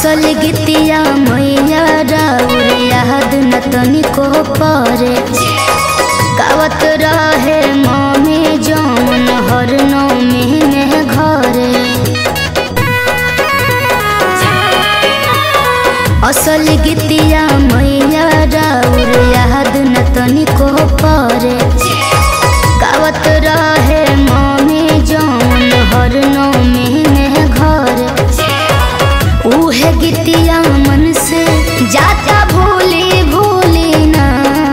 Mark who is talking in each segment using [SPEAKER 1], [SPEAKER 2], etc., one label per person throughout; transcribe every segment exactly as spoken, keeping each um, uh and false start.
[SPEAKER 1] असल गीतिया मैया राउर याद न तनिको परे गावत रहे मम्मी जौन हर नौमी में घरे। असल गीतिया मैया राउर याद न तनिको परे गावत रहे मम्मी जौन हर नौमी में घरे। उहे गीतिया मन से जाता भूली भूली ना,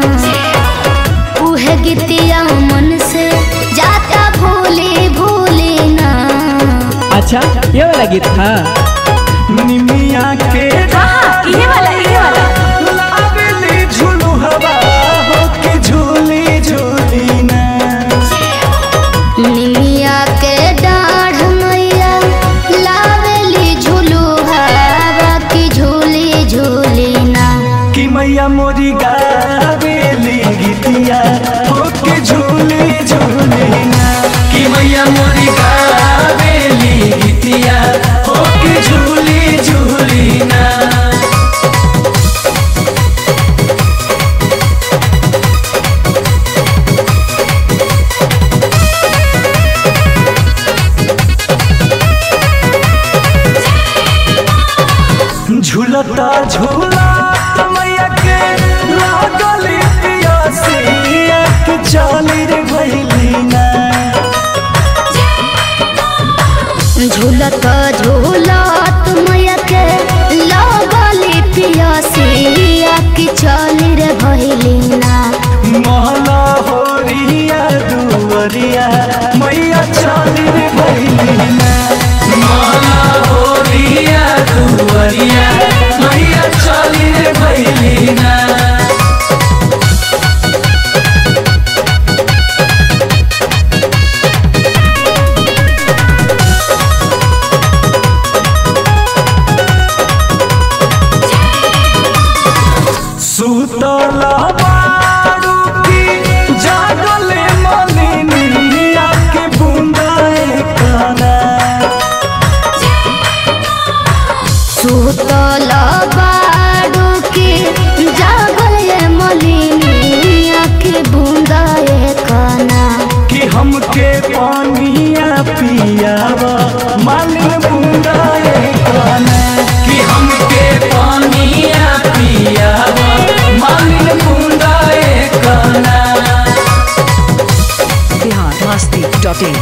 [SPEAKER 1] उहे गीतिया मन से जाता भूली भूली ना।
[SPEAKER 2] अच्छा ये वाला गीत था
[SPEAKER 3] निमिया के
[SPEAKER 4] ये वाला ये वाला
[SPEAKER 3] लावेली झूलू हवा हो के झूली झूली ना।
[SPEAKER 1] निमिया के डाढ़ मैया लावेली झूलू हवा की झूली झूली ना।
[SPEAKER 3] कि मैया मोरी गावेली गीतिया हो के झूली झूली ना। कि मैया मोरी गावेली गीतिया हो के झूली झूली ना। झूलता झूला मैया के लागली पियासिया के चाली रे भइली ना।
[SPEAKER 1] झूलत झूलत मैया के लागली पियासिया की चली रे भइली ना।
[SPEAKER 3] महला होरिया दुवरिया मैया चाली रे भइली ना। महला होरिया दुवरिया मैया चाली रे भइली ना। सुतला बारू की जागले मलिनिया के बूंदाए काना।
[SPEAKER 1] सुतल बारू की जागले मलिनिया के बूंदाए काना।
[SPEAKER 3] कि हमके पानिया पियावा मालिन बूंदाए काना। कि हमके पानिया पियावा मालिन बूंदाए काना।
[SPEAKER 4] Bihar Masti dot in.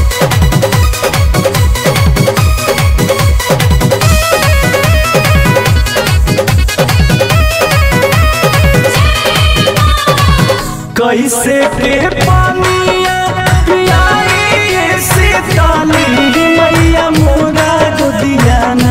[SPEAKER 3] कैसे के पानिया पियाई से ताली मैया मोरा गोदिया ना।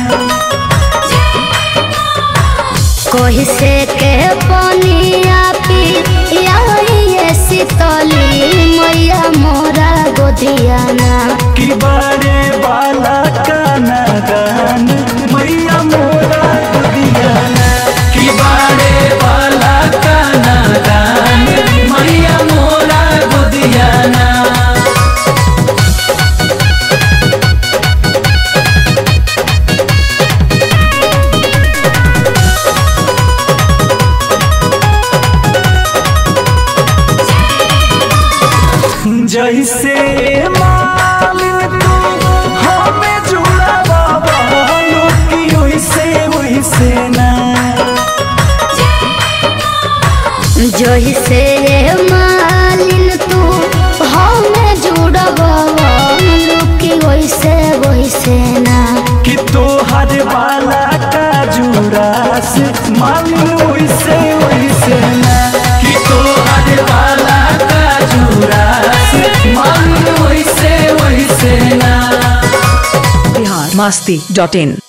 [SPEAKER 1] कोई से के पानिया पियाई शीतली मैया मोरा गोदिया ना।
[SPEAKER 3] कि बड़े बाला काना गान मैया मोरा गोदिया ना। कि बड़े बाला काना गान मैया मोरा गोदिया ना। जैसे मालिन तू हमें जुड़ा बाबा की वैसे वैसे ना।
[SPEAKER 1] जैसे मालिन तू हमें जुड़वा की वैसे वैसे ना।
[SPEAKER 3] कि तोहर बाला का जुड़ा से मालिन वैसे वैसे ना। कि तोहर बाला का जुड़ा से मालिन वैसे वैसे ना।
[SPEAKER 4] बिहार मस्ती डॉट इन।